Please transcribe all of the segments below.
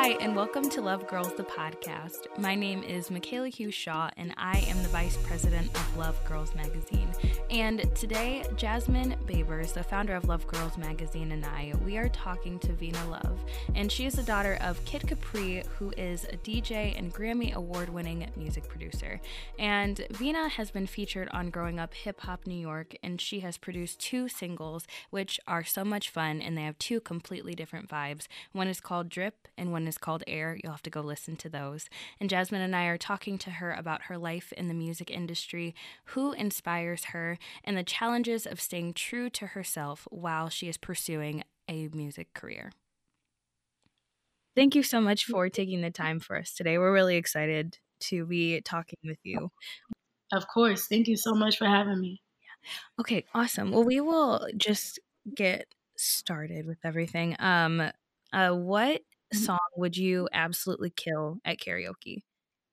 Hi, and welcome to Love Girls, the podcast. My name is Michaela Hughes Shaw, and I am the Vice President of Love Girls Magazine. And today, Jasmine Babers, the founder of Love Girls Magazine, and we are talking to Vina Love. And she is the daughter of Kid Capri, who is a DJ and Grammy Award-winning music producer. And Vina has been featured on Growing Up Hip Hop New York, and she has produced 2 singles, which are so much fun, and they have 2 completely different vibes. One is called Drip, and one is called Air. You'll have to go listen to those. And Jasmine and I are talking to her about her life in the music industry, who inspires her, and the challenges of staying true to herself while she is pursuing a music career. Thank you so much for taking the time for us today. We're really excited to be talking with you. Of course. Thank you so much for having me. Okay, awesome. Well, we will just get started with everything. What song would you absolutely kill at karaoke?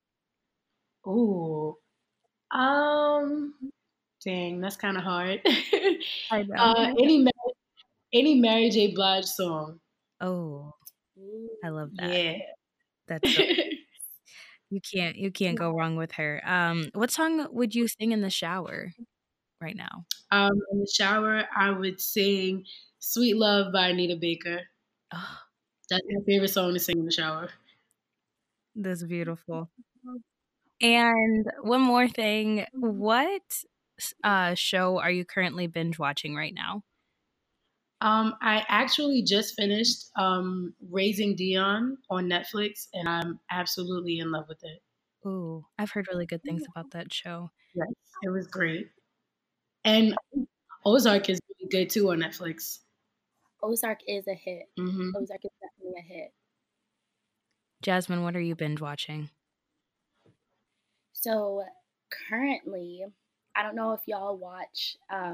Ooh. Dang, that's kind of hard. I know. Any Mary J. Blige song. Oh, I love that. Yeah. That's so you can't go wrong with her. What song would you sing in the shower right now? In the shower, I would sing "Sweet Love" by Anita Baker. Oh, That's my favorite song to sing in the shower. that's beautiful. And one more thing, what show are you currently binge watching right now? I actually just finished Raising Dion on Netflix, and I'm absolutely in love with it. Ooh, I've heard really good things about that show. Yes, it was great. And Ozark is really good too on Netflix. Ozark is a hit. Mm-hmm. Ozark is definitely a hit. Jasmine, what are you binge watching? So currently, I don't know if y'all watch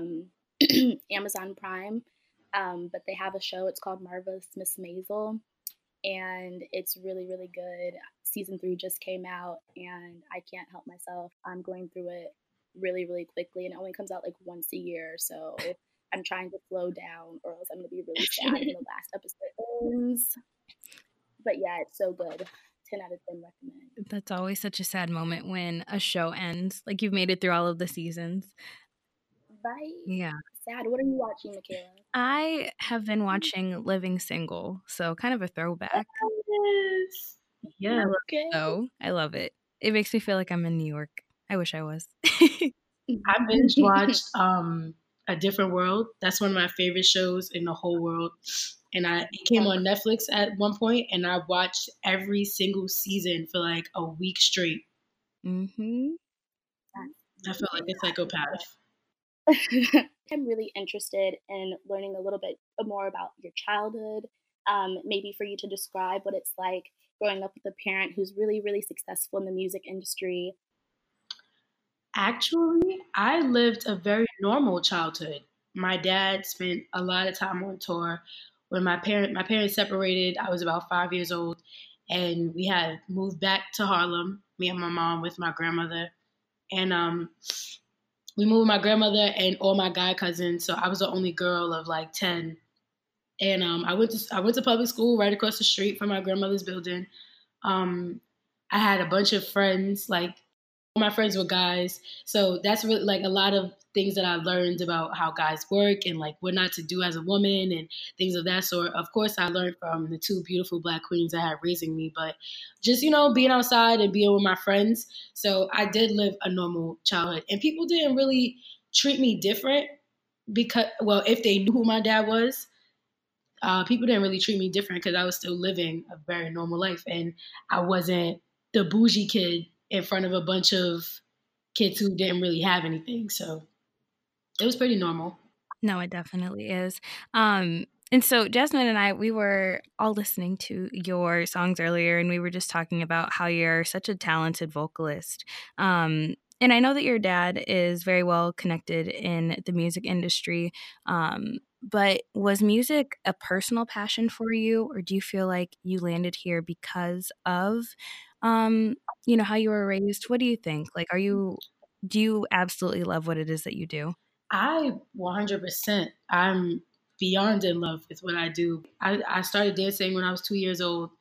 Amazon Prime, but they have a show. It's called Marvelous Miss Maisel, and it's really, really good. Season 3 just came out, and I can't help myself. I'm going through it really, really quickly, and it only comes out like once a year. So I'm trying to slow down, or else I'm going to be really sad when the last episode ends. But yeah, it's so good. 10 out of 10 recommend. That's always such a sad moment when a show ends. Like you've made it through all of the seasons. Right? Yeah. Sad. What are you watching, Michaela? I have been watching Living Single, so kind of a throwback. Yes. Yeah. Okay. Oh, I love it. It makes me feel like I'm in New York. I wish I was. I binge watched A Different World. That's one of my favorite shows in the whole world. And it came on Netflix at one point, and I watched every single season for like a week straight. Mm-hmm. I feel like a psychopath. I'm really interested in learning a little bit more about your childhood. Maybe for you to describe what it's like growing up with a parent who's really, really successful in the music industry. Actually, I lived a very normal childhood. My dad spent a lot of time on tour. When my parents separated, I was about 5 years old, and we had moved back to Harlem, me and my mom with my grandmother. And we moved with my grandmother and all my guy cousins, so I was the only girl of like 10. And I went to public school right across the street from my grandmother's building. I had a bunch of friends, like all my friends were guys, so that's really like a lot of things that I learned about how guys work and like what not to do as a woman and things of that sort. Of course, I learned from the 2 beautiful Black queens I had raising me, but just being outside and being with my friends. So I did live a normal childhood, and people didn't really treat me different because, well, if they knew who my dad was. People didn't really treat me different because I was still living a very normal life, and I wasn't the bougie kid in front of a bunch of kids who didn't really have anything. So it was pretty normal. No, it definitely is. And so Jasmine and I, we were all listening to your songs earlier, and we were just talking about how you're such a talented vocalist. And I know that your dad is very well connected in the music industry. But was music a personal passion for you, or do you feel like you landed here because of, how you were raised? What do you think? Like, do you absolutely love what it is that you do? I 100%. I'm beyond in love with what I do. I started dancing when I was 2 years old,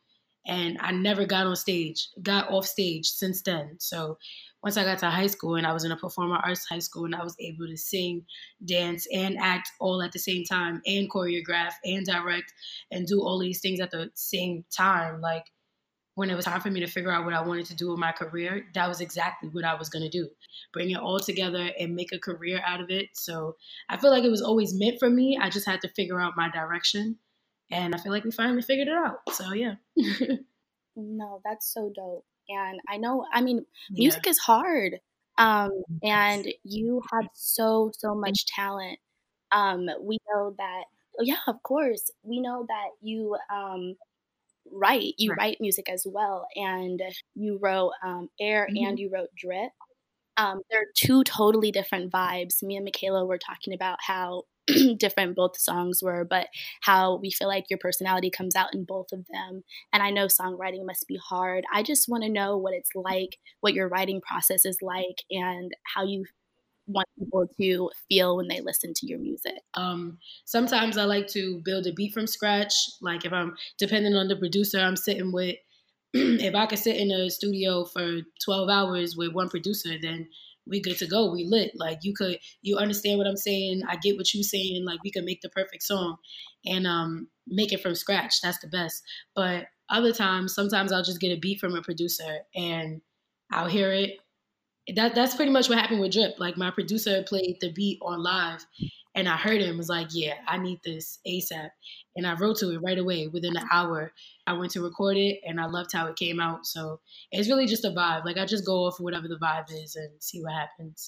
and I never got off stage since then. So once I got to high school and I was in a performing arts high school and I was able to sing, dance, and act all at the same time and choreograph and direct and do all these things at the same time, like when it was time for me to figure out what I wanted to do with my career, that was exactly what I was going to do. Bring it all together and make a career out of it. So I feel like it was always meant for me. I just had to figure out my direction. And I feel like we finally figured it out. So yeah. No, that's so dope. And I know, I mean, Yeah. music is hard. And you have so much talent. We know that, yeah, of course. We know that you write music as well. And you wrote Air and you wrote Drip. They're two totally different vibes. Me and Michaela were talking about how different both songs were, but how we feel like your personality comes out in both of them. And I know songwriting must be hard. I just want to know what it's like, what your writing process is like, and how you want people to feel when they listen to your music. Sometimes I like to build a beat from scratch. Like if I'm depending on the producer I'm sitting with, if I could sit in a studio for 12 hours with one producer, then we good to go. We lit. Like you understand what I'm saying. I get what you're saying. Like we could make the perfect song and make it from scratch. That's the best. But other times, sometimes I'll just get a beat from a producer and I'll hear it. That's pretty much what happened with Drip. Like my producer played the beat on live and I heard him, was like, yeah, I need this ASAP. And I wrote to it right away within an hour. I went to record it and I loved how it came out. So it's really just a vibe. Like I just go off whatever the vibe is and see what happens.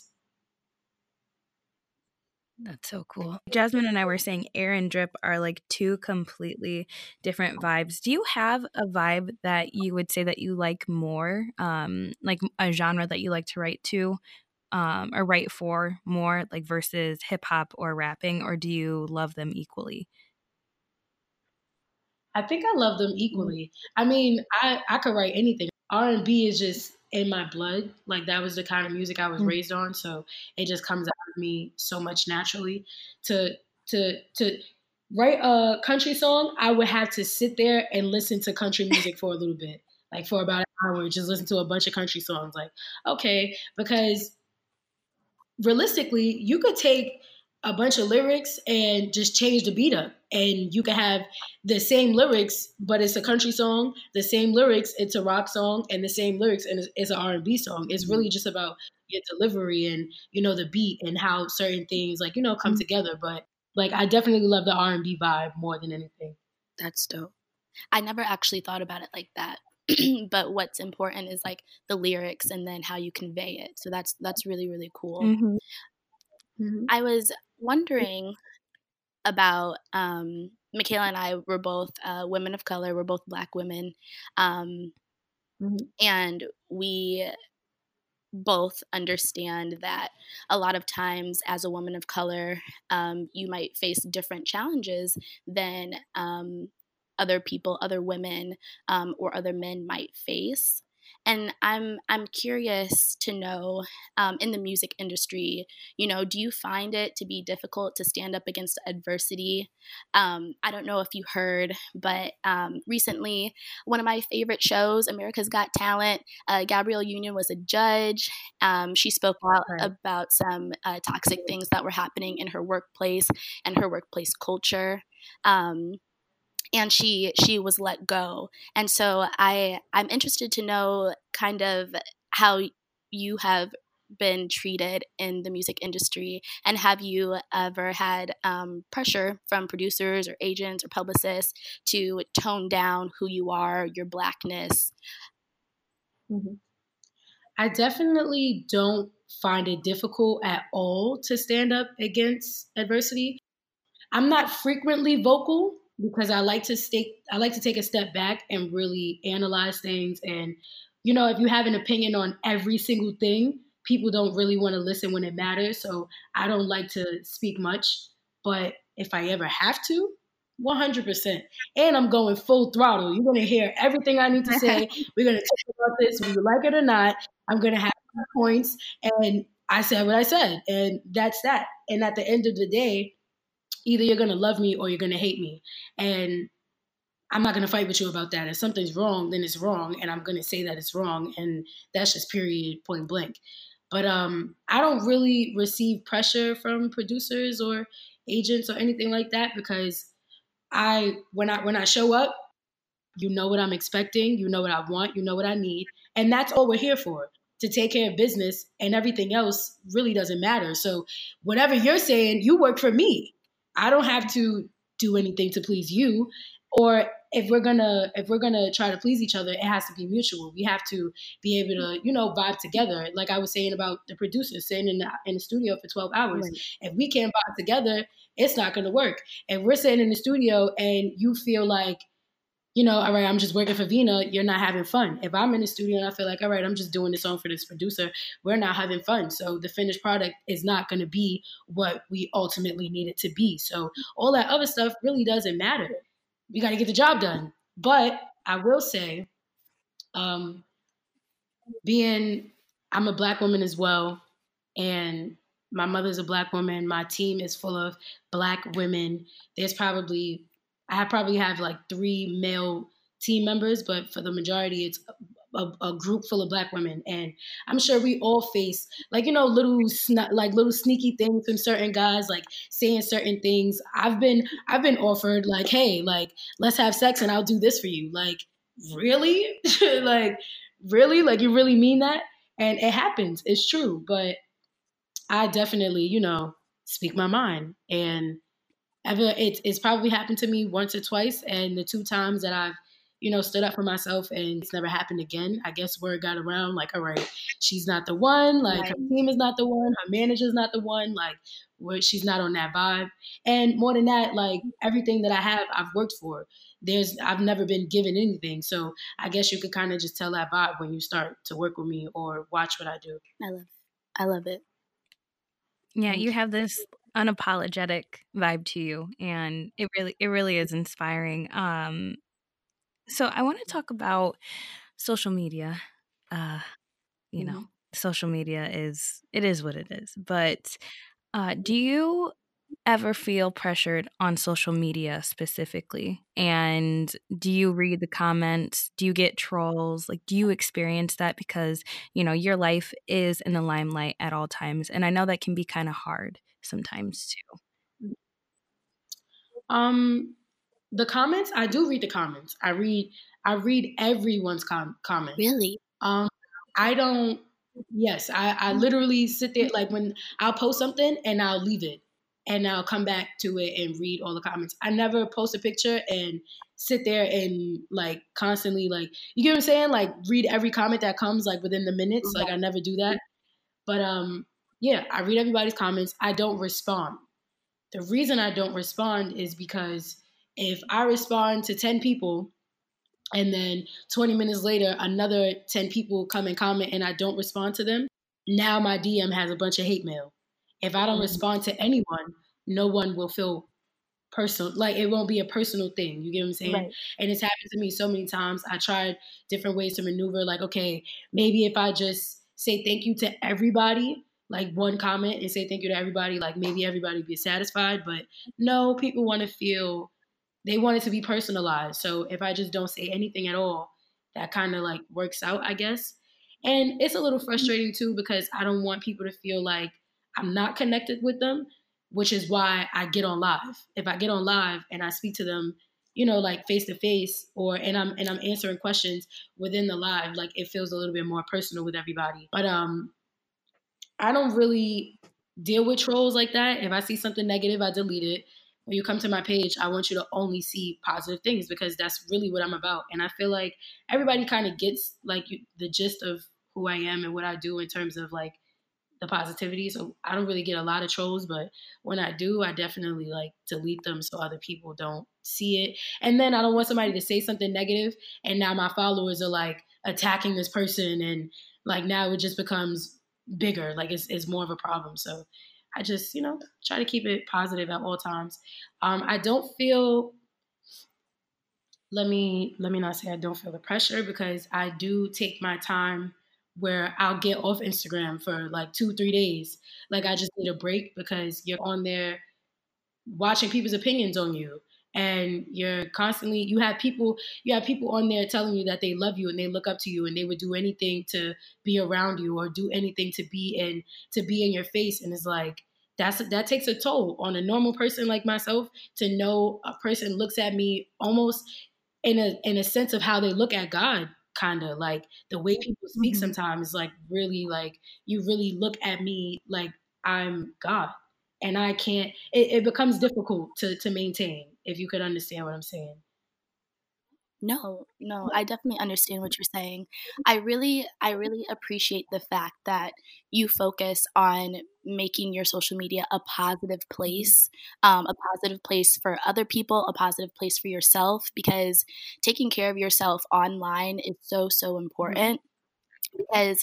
That's so cool. Jasmine and I were saying Air and Drip are like two completely different vibes. Do you have a vibe that you would say that you like more, like a genre that you like to write to or write for more, like versus hip hop or rapping, or do you love them equally? I think I love them equally. I mean, I could write anything. R&B is just in my blood. Like that was the kind of music I was raised on, so it just comes out of me so much naturally. To to write a country song, I would have to sit there and listen to country music for a little bit, like for about an hour, just listen to a bunch of country songs. Like, okay, because realistically, you could take a bunch of lyrics and just change the beat up. And you can have the same lyrics, but it's a country song, the same lyrics, it's a rock song, and the same lyrics, and it's an R&B song. It's really just about your delivery and, the beat and how certain things, like, come together. But, like, I definitely love the R&B vibe more than anything. That's dope. I never actually thought about it like that. But what's important is like the lyrics and then how you convey it. So that's really, really cool. I was wondering about Michaela and I were both women of color. We're both Black women. And we both understand that a lot of times as a woman of color, you might face different challenges than other people, other women, or other men might face. And I'm curious to know, in the music industry, do you find it to be difficult to stand up against adversity? I don't know if you heard, but recently, one of my favorite shows, America's Got Talent, Gabrielle Union was a judge. She spoke out about some toxic things that were happening in her workplace and her workplace culture. And she was let go. And so I'm interested to know kind of how you have been treated in the music industry, and have you ever had pressure from producers or agents or publicists to tone down who you are, your Blackness? I definitely don't find it difficult at all to stand up against adversity. I'm not frequently vocal because I like to take a step back and really analyze things. And, if you have an opinion on every single thing, people don't really want to listen when it matters. So I don't like to speak much. But if I ever have to, 100%. And I'm going full throttle. You're going to hear everything I need to say. We're going to talk about this, whether you like it or not. I'm going to have my points. And I said what I said. And that's that. And at the end of the day, either you're going to love me or you're going to hate me. And I'm not going to fight with you about that. If something's wrong, then it's wrong. And I'm going to say that it's wrong. And that's just period, point blank. But I don't really receive pressure from producers or agents or anything like that, because when I show up, you know what I'm expecting, you know what I want, you know what I need. And that's all we're here for, to take care of business, and everything else really doesn't matter. So whatever you're saying, you work for me. I don't have to do anything to please you. Or if we're gonna try to please each other, it has to be mutual. We have to be able to, vibe together. Like I was saying about the producer sitting in the studio for 12 hours. Right. If we can't vibe together, it's not gonna work. If we're sitting in the studio and you feel like, all right, I'm just working for Vina, you're not having fun. If I'm in the studio and I feel like, all right, I'm just doing this song for this producer, we're not having fun. So the finished product is not going to be what we ultimately need it to be. So all that other stuff really doesn't matter. We got to get the job done. But I will say, I'm a Black woman as well, and my mother's a Black woman. My team is full of Black women. I probably have like 3 male team members, but for the majority, it's a group full of Black women. And I'm sure we all face little sneaky things from certain guys, like saying certain things. I've been offered like, hey, like, let's have sex and I'll do this for you. Like, really? Like, really? Like, you really mean that? And it happens. It's true. But I definitely, speak my mind. And it's probably happened to me once or twice, and the 2 times that I've stood up for myself and it's never happened again, I guess word got around like, all right, she's not the one, like Right. her team is not the one, her manager's not the one, like she's not on that vibe. And more than that, like everything that I have, I've worked for. I've never been given anything, so I guess you could kind of just tell that vibe when you start to work with me or watch what I do. I love it. Yeah, you have this unapologetic vibe to you, and it really is inspiring. So I want to talk about social media. Mhm. Social media is what it is. But do you ever feel pressured on social media specifically? And do you read the comments? Do you get trolls? Like, do you experience that? Because, your life is in the limelight at all times. And I know that can be kind of hard sometimes too. The comments, I do read the comments. I read everyone's comments. Really? I don't. Yes, I literally sit there, like when I'll post something and I'll leave it and I'll come back to it and read all the comments. I never post a picture and sit there and like constantly, like, you get what I'm saying? Like read every comment that comes like within the minutes. Like I never do that. But yeah, I read everybody's comments. I don't respond. The reason I don't respond is because if I respond to 10 people and then 20 minutes later, another 10 people come and comment and I don't respond to them, now my DM has a bunch of hate mail. If I don't respond to anyone, no one will feel personal. Like it won't be a personal thing. You get what I'm saying? Right. And it's happened to me so many times. I tried different ways to maneuver. Like, okay, maybe if I just say thank you to everybody, like one comment and say thank you to everybody, like maybe everybody be satisfied. But no, people want to feel, they want it to be personalized. So if I just don't say anything at all, that kind of like works out, I guess. And it's a little frustrating too, because I don't want people to feel like I'm not connected with them, which is why I get on live. If I get on live and I speak to them, like face to face, and I'm answering questions within the live, like it feels a little bit more personal with everybody. But I don't really deal with trolls like that. If I see something negative, I delete it. When you come to my page, I want you to only see positive things, because that's really what I'm about. And I feel like everybody kind of gets like the gist of who I am and what I do in terms of like the positivity. So I don't really get a lot of trolls, but when I do, I definitely like delete them so other people don't see it. And then I don't want somebody to say something negative and now my followers are like attacking this person, and like now it just becomes bigger. Like it's more of a problem. So I just, try to keep it positive at all times. I don't feel, let me not say I don't feel the pressure, because I do take my time where I'll get off Instagram for like 2-3 days. Like I just need a break, because you're on there watching people's opinions on you. and you have people on there telling you that they love you and they look up to you and they would do anything to be around you or do anything to be in your face. And it's like, that takes a toll on a normal person like myself, to know a person looks at me almost in a sense of how they look at God. Kind of like the way people speak sometimes, like really, like you really look at me like I'm God, and I can't. It becomes difficult to maintain, if you could understand what I'm saying. No, I definitely understand what you're saying. I really appreciate the fact that you focus on making your social media a positive place, a positive place for other people, a positive place for yourself, because taking care of yourself online is so, so important. Because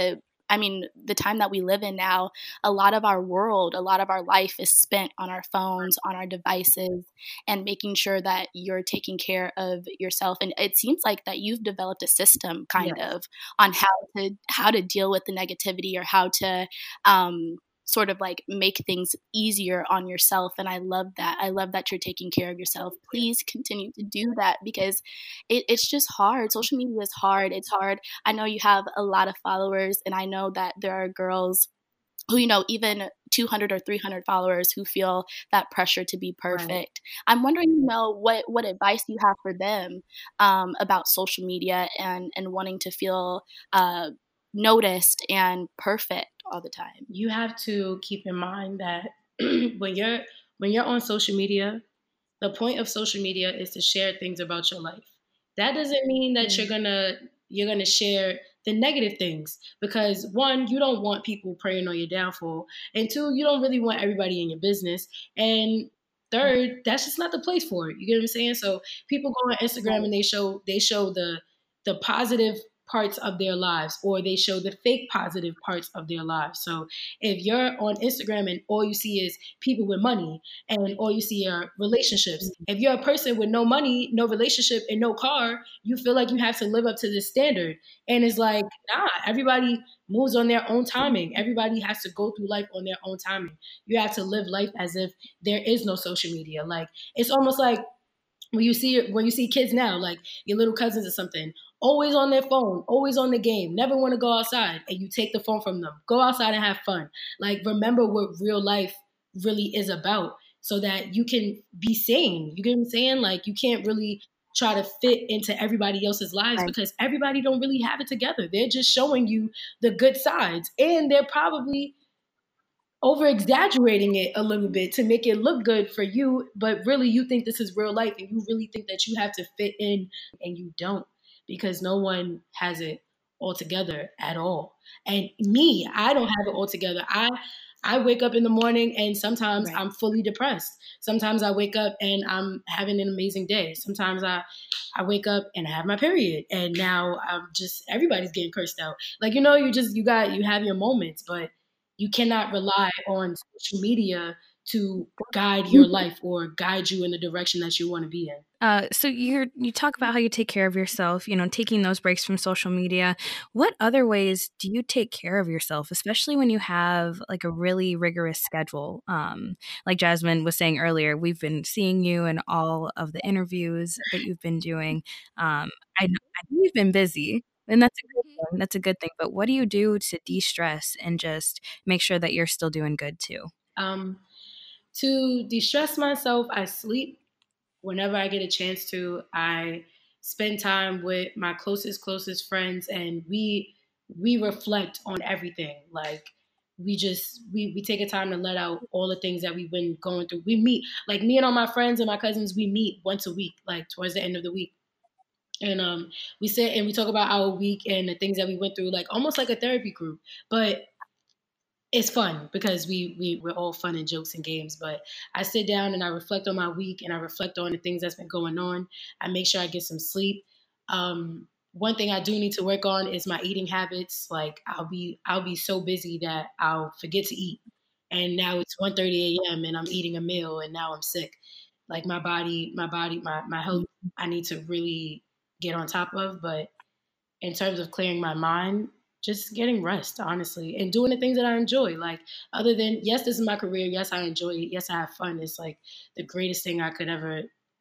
the time that we live in now, a lot of our life is spent on our phones, on our devices, and making sure that you're taking care of yourself. And it seems like that you've developed a system kind of on how to deal with the negativity, or how to sort of like make things easier on yourself. And I love that. I love that you're taking care of yourself. Please continue to do that, because it's just hard. Social media is hard. It's hard. I know you have a lot of followers, and I know that there are girls who, even 200 or 300 followers, who feel that pressure to be perfect. Right. I'm wondering, what advice you have for them about social media and wanting to feel noticed and perfect all the time. You have to keep in mind that when you're on social media, the point of social media is to share things about your life. That doesn't mean that you're gonna share the negative things, because one, you don't want people preying on your downfall, and two, you don't really want everybody in your business, and third, that's just not the place for it. You get what I'm saying? So people go on Instagram and they show the positive parts of their lives, or they show the fake positive parts of their lives. So if you're on Instagram and all you see is people with money, and all you see are relationships, if you're a person with no money, no relationship, and no car, you feel like you have to live up to this standard. And it's like, nah, everybody moves on their own timing. Everybody has to go through life on their own timing. You have to live life as if there is no social media. Like, it's almost like when you see kids now, like your little cousins or something, always on their phone, always on the game, never want to go outside, and you take the phone from them. Go outside and have fun. Like, remember what real life really is about, so that you can be sane. You get what I'm saying? Like, you can't really try to fit into everybody else's lives, right, because everybody don't really have it together. They're just showing you the good sides, and they're probably over exaggerating it a little bit to make it look good for you, but really you think this is real life, and you really think that you have to fit in, and you don't, because no one has it all together at all. And me, I don't have it all together. I wake up in the morning and sometimes I'm fully depressed. Sometimes I wake up and I'm having an amazing day. Sometimes I wake up and I have my period, and now everybody's getting cursed out. Like, you have your moments, but you cannot rely on social media to guide your life or guide you in the direction that you want to be in. So you talk about how you take care of yourself, taking those breaks from social media. What other ways do you take care of yourself, especially when you have like a really rigorous schedule? Like Jasmine was saying earlier, we've been seeing you in all of the interviews that you've been doing. I know you've been busy. And that's a good thing. That's a good thing. But what do you do to de-stress and just make sure that you're still doing good too? To de-stress myself, I sleep whenever I get a chance to. I spend time with my closest friends, and we reflect on everything. Like, we take a time to let out all the things that we've been going through. We meet, like me and all my friends and my cousins, we meet once a week, like towards the end of the week. And we sit and we talk about our week and the things that we went through, like almost like a therapy group. But it's fun because we're all fun and jokes and games. But I sit down and I reflect on my week, and I reflect on the things that's been going on. I make sure I get some sleep. One thing I do need to work on is my eating habits. Like, I'll be so busy that I'll forget to eat. And now it's 1:30 a.m. and I'm eating a meal, and now I'm sick. Like, my health, I need to really get on top of. But in terms of clearing my mind, just getting rest, honestly, and doing the things that I enjoy. Like, other than, yes, this is my career. Yes, I enjoy it. Yes, I have fun. It's like the greatest thing I could ever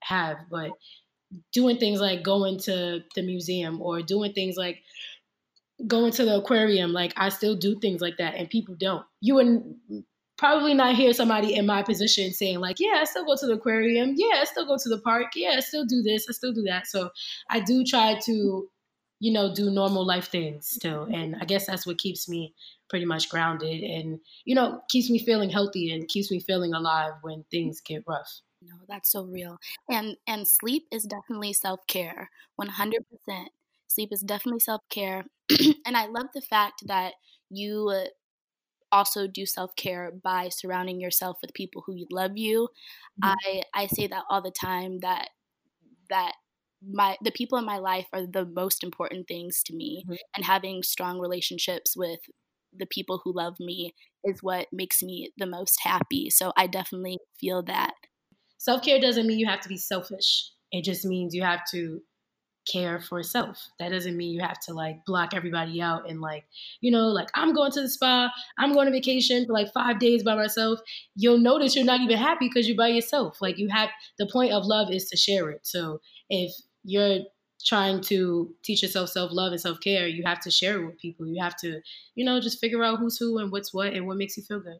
have. But doing things like going to the museum or doing things like going to the aquarium, like I still do things like that and people don't. You would probably not hear somebody in my position saying like, yeah, I still go to the aquarium. Yeah, I still go to the park. Yeah, I still do this. I still do that. So I do try to, do normal life things still. And I guess that's what keeps me pretty much grounded and, keeps me feeling healthy and keeps me feeling alive when things get rough. No, that's so real. And sleep is definitely self-care. 100%. Sleep is definitely self-care. And I love the fact that you also do self-care by surrounding yourself with people who love you. I say that all the time that the people in my life are the most important things to me, and having strong relationships with the people who love me is what makes me the most happy. So I definitely feel that. Self-care doesn't mean you have to be selfish. It just means you have to care for self. That doesn't mean you have to like block everybody out and like, like I'm going to the spa, I'm going to vacation for like 5 days by myself. You'll notice you're not even happy because you're by yourself. Like the point of love is to share it. So if you're trying to teach yourself self-love and self-care, you have to share it with people. You have to, just figure out who's who and what's what and what makes you feel good.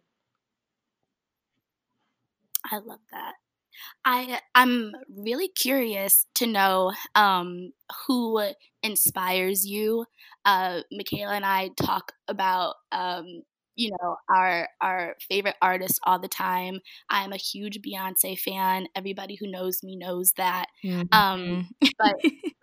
I love that. I'm really curious to know who inspires you. Michaela and I talk about our favorite artists all the time. I'm a huge Beyonce fan. Everybody who knows me knows that. But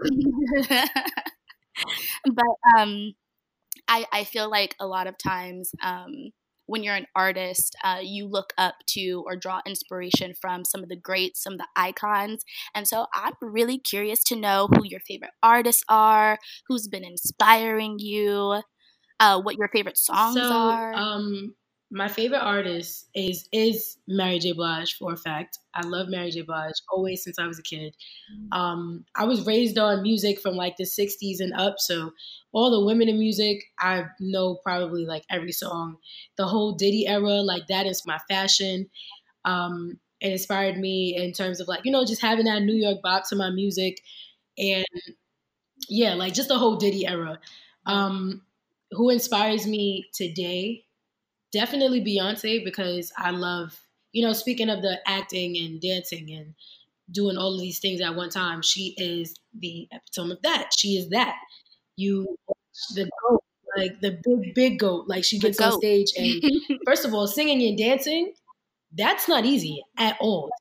I feel like a lot of times when you're an artist, you look up to or draw inspiration from some of the greats, some of the icons. And so I'm really curious to know who your favorite artists are, who's been inspiring you, what your favorite songs are. My favorite artist is Mary J. Blige for a fact. I love Mary J. Blige always since I was a kid. I was raised on music from like the 60s and up. So all the women in music, I know probably like every song. The whole Diddy era, like that is my fashion. It inspired me in terms of like, just having that New York bop to my music. And yeah, like just the whole Diddy era. Who inspires me today? Definitely Beyonce, because I love, speaking of the acting and dancing and doing all of these things at one time, she is the epitome of that. She is that. The goat, like the big goat. Like she gets on stage and first of all, singing and dancing, that's not easy at all.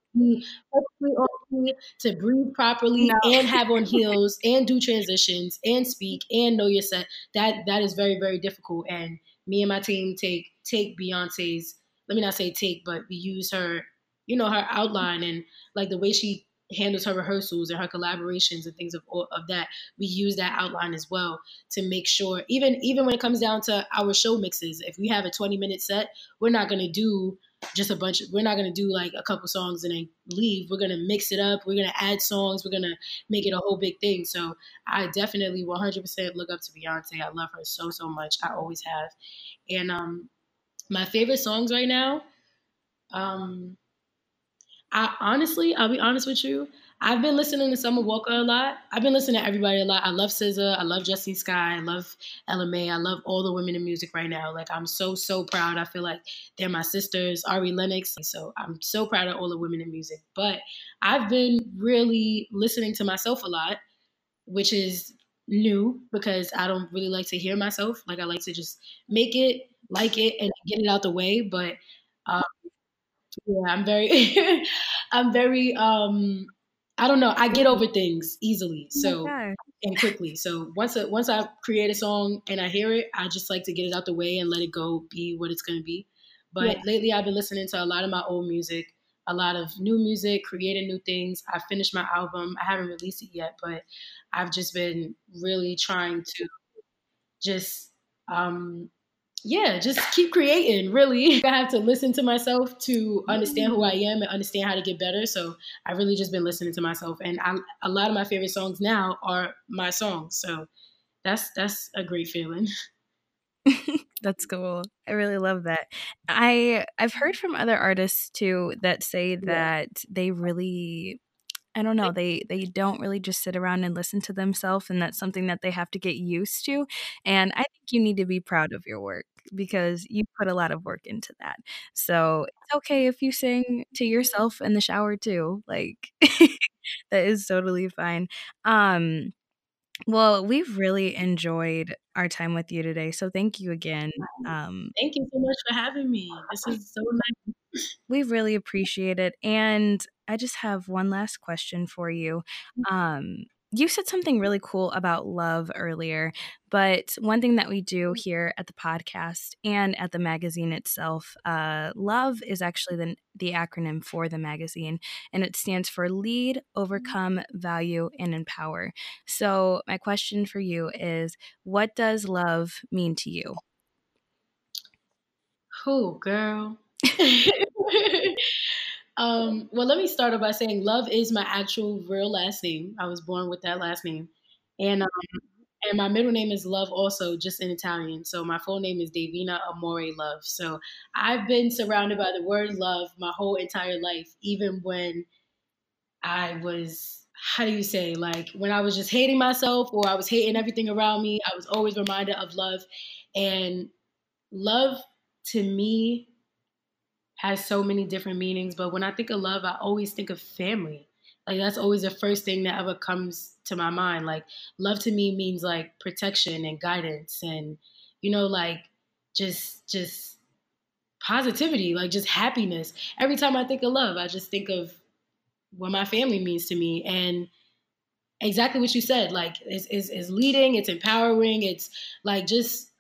To breathe properly and have on heels and do transitions and speak and know your set. That is very, very difficult. And me and my team take Beyonce's, let me not say take, but we use her, her outline and like the way she handles her rehearsals and her collaborations and things of that. We use that outline as well to make sure, even when it comes down to our show mixes, if we have a 20-minute set, we're not going to do just we're not going to do like a couple songs and then leave. We're going to mix it up. We're going to add songs. We're going to make it a whole big thing. So I definitely 100% look up to Beyonce. I love her so, so much. I always have. And my favorite songs right now, I'll be honest with you. I've been listening to Summer Walker a lot. I've been listening to everybody a lot. I love SZA. I love Justine Skye. I love Ella Mai. I love all the women in music right now. Like, I'm so, so proud. I feel like they're my sisters, Ari Lennox. So I'm so proud of all the women in music. But I've been really listening to myself a lot, which is new because I don't really like to hear myself. Like, I like to just make it, like it, and get it out the way. But yeah, I'm very, I don't know. I get over things easily. So, and quickly. So once I create a song and I hear it, I just like to get it out the way and let it go be what it's going to be. But lately I've been listening to a lot of my old music, a lot of new music, creating new things. I finished my album. I haven't released it yet, but I've just been really trying to just, just keep creating, really. I have to listen to myself to understand who I am and understand how to get better. So I've really just been listening to myself. And a lot of my favorite songs now are my songs. So that's a great feeling. That's cool. I really love that. I've heard from other artists too that say that they really I don't know, they don't really just sit around and listen to themselves, and that's something that they have to get used to. And I think you need to be proud of your work because you put a lot of work into that. So it's okay if you sing to yourself in the shower too. Like that is totally fine. Well, we've really enjoyed our time with you today. So thank you again. Thank you so much for having me. This is so nice. We really appreciate it. And I just have one last question for you. You said something really cool about love earlier, but one thing that we do here at the podcast and at the magazine itself, love is actually the acronym for the magazine, and it stands for Lead, Overcome, Value, and Empower. So my question for you is, what does love mean to you? Oh, girl. Well, let me start off by saying love is my actual real last name. I was born with that last name. And my middle name is Love also, just in Italian. So my full name is Davina Amore Love. So I've been surrounded by the word love my whole entire life, even when I was, how do you say, like when I was just hating myself or I was hating everything around me, I was always reminded of love. And love to me has so many different meanings, but when I think of love, I always think of family. Like that's always the first thing that ever comes to my mind. Like love to me means like protection and guidance and, like just positivity, like just happiness. Every time I think of love, I just think of what my family means to me. And exactly what you said, like is leading, it's empowering, it's like just,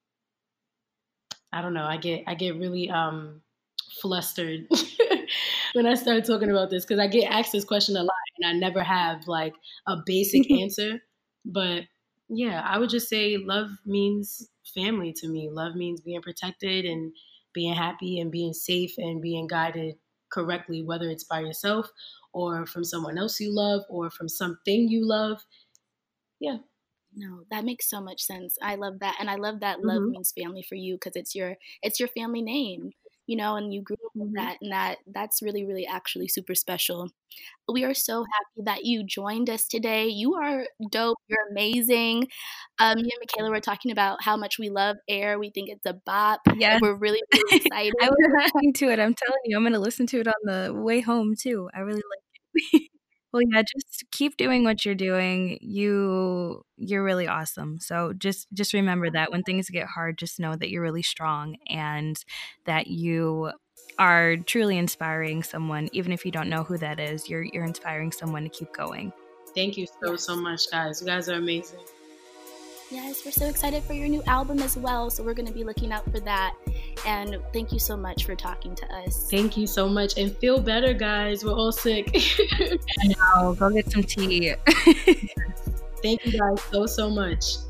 I don't know, I get really flustered when I start talking about this because I get asked this question a lot and I never have like a basic answer. But yeah, I would just say love means family to me. Love means being protected and being happy and being safe and being guided correctly, whether it's by yourself or from someone else you love or from something you love. Yeah. No, that makes so much sense. I love that. And I love that love means family for you because it's your family name, and you grew up with that. And that's really, really actually super special. We are so happy that you joined us today. You are dope. You're amazing. Me and Michaela were talking about how much we love Air. We think it's a bop. Yeah. We're really, really excited. I was listening to it. I'm telling you, I'm going to listen to it on the way home too. I really like it. Well, yeah, just keep doing what you're doing. You're really awesome. So just remember that when things get hard, just know that you're really strong and that you are truly inspiring someone. Even if you don't know who that is, you're inspiring someone to keep going. Thank you so much, guys. You guys are amazing. Yes, we're so excited for your new album as well. So we're going to be looking out for that. And thank you so much for talking to us. Thank you so much. And feel better, guys. We're all sick. I know. Go get some tea. Thank you guys so much.